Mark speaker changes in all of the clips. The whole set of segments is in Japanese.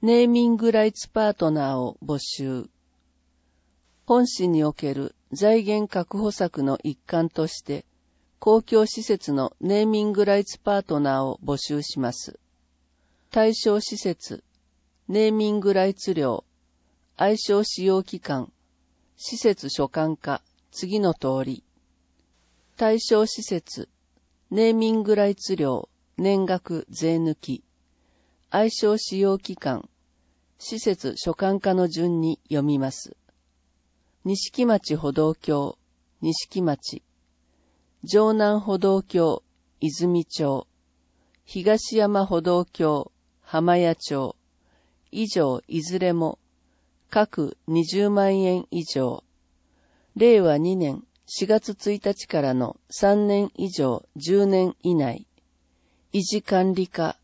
Speaker 1: ネーミングライツパートナーを募集。本市における財源確保策の一環として、公共施設のネーミングライツパートナーを募集します。対象施設、ネーミングライツ料、愛称使用期間、施設所管課、次の通り。対象施設、ネーミングライツ料、年額税抜き。愛称使用期間、施設所管課の順に読みます。錦町歩道橋、錦町。城南歩道橋、泉町。東山歩道橋、浜谷町。以上いずれも、各20万円以上。令和2年4月1日からの3年以上10年以内。維持管理課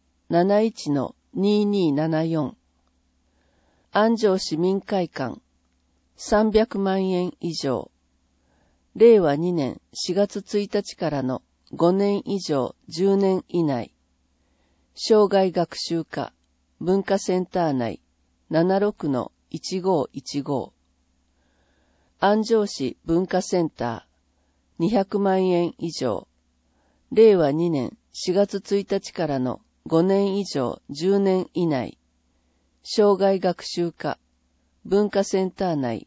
Speaker 1: 71-2274。安城市民会館300万円以上。令和2年4月1日からの5年以上10年以内。生涯学習課文化センター内 76-1515。安城市文化センター200万円以上。令和2年4月1日からの5年以上10年以内。生涯学習課文化センター内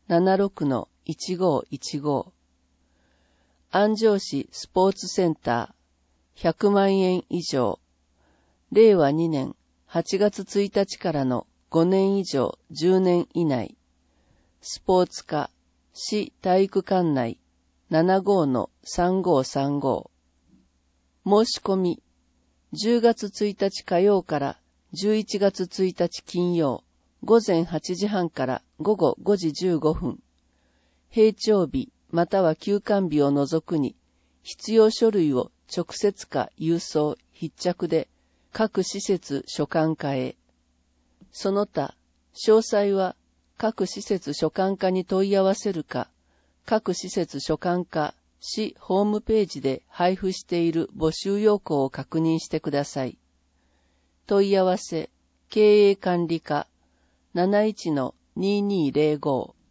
Speaker 1: 76-1515。安城市スポーツセンター100万円以上。令和2年8月1日からの5年以上10年以内。スポーツ課市体育館内 75-3535。申し込み10月1日火曜から11月1日金曜午前8時半から午後5時15分。閉庁日または休館日を除くに必要書類を直接か郵送筆着で各施設所管課へ。その他詳細は各施設所管課に問い合わせるか、各施設所管課市ホームページで配布している募集要項を確認してください。問い合わせ、経営管理課 71-2205